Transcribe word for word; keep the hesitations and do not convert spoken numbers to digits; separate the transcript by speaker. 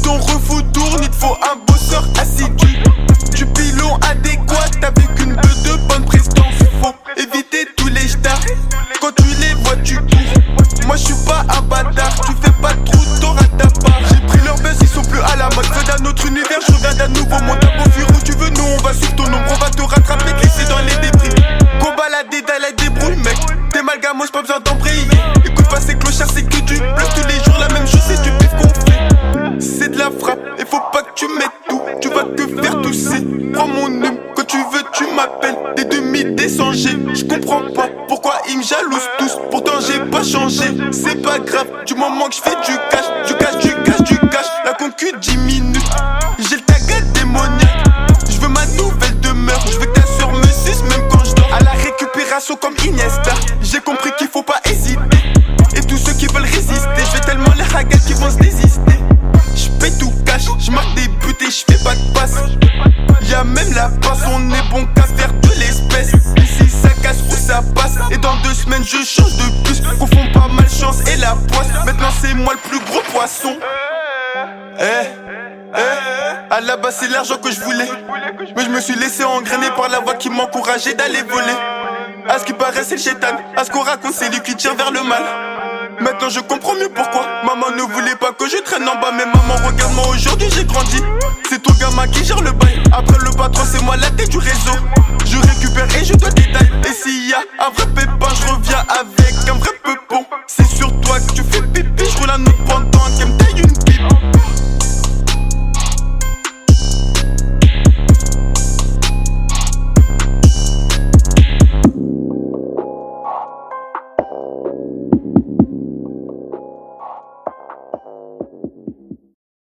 Speaker 1: ton refou tourne, il te faut un bosseur assidu. Du pilon adéquat avec une beuh de bonne prestance. Faut éviter tous les stars, quand tu les vois tu cours. Moi je suis pas un bâtard, tu fais pas trop, t'auras ta part. J'ai pris leur buzz, ils sont plus à la mode. Fais d'un autre univers, je reviens d'un nouveau monde. T'as beau fuir où tu veux, nous on va suivre ton ombre. On va te rattraper, te laisser dans les débris. Combat la dédaille, la débrouille mec. T'es mal gamos, pas besoin d'embrayer. Écoute pas ces clochards, c'est que du bluff. Tous les jours la même chose, c'est du bif qu'on fait. C'est de la frappe, et faut pas que tu mettes tout. Tu vas te faire tousser. Prends mon nume, quand tu veux tu m'appelles. Des demi des sans G, j'comprends pas pourquoi ils me jalousent tous. Pourtant j'ai pas changé, c'est pas grave. Du moment que j'fais du cash, du cash, du cash, du cash. La concu diminue, j'ai le tagat démoniaque. J'veux ma nouvelle demeure, j'veux que ta soeur me suce même quand j'dors. À la récupération comme Iniesta, j'ai compris qu'il faut pas hésiter. Et tous ceux qui veulent résister, j'vais tellement les hagas qui vont se désister. J'paie tout cash, j'marque des buts et j'fais pas de passe. Y'a même la passe, on est bon qu'à faire de l'espèce. Ici ça casse ou ça passe. Et dans deux semaines je change de plus. Confond pas malchance et la poisse. Maintenant c'est moi le plus gros poisson. Eh, eh, à la base c'est l'argent que je voulais. Mais je me suis laissé engrainer par la voix qui m'encourageait d'aller voler. À ce qui paraît c'est le chétan, à ce qu'on raconte c'est lui qui tire vers le mal. Maintenant je comprends mieux pourquoi maman ne voulait pas que je traîne en bas. Mais maman regarde-moi aujourd'hui j'ai grandi. C'est ton gamin qui gère le bail. Après le patron c'est moi la tête du réseau. Je récupère et je dois détailler. Et s'il y a un vrai pépin je reviens avec un vrai peu.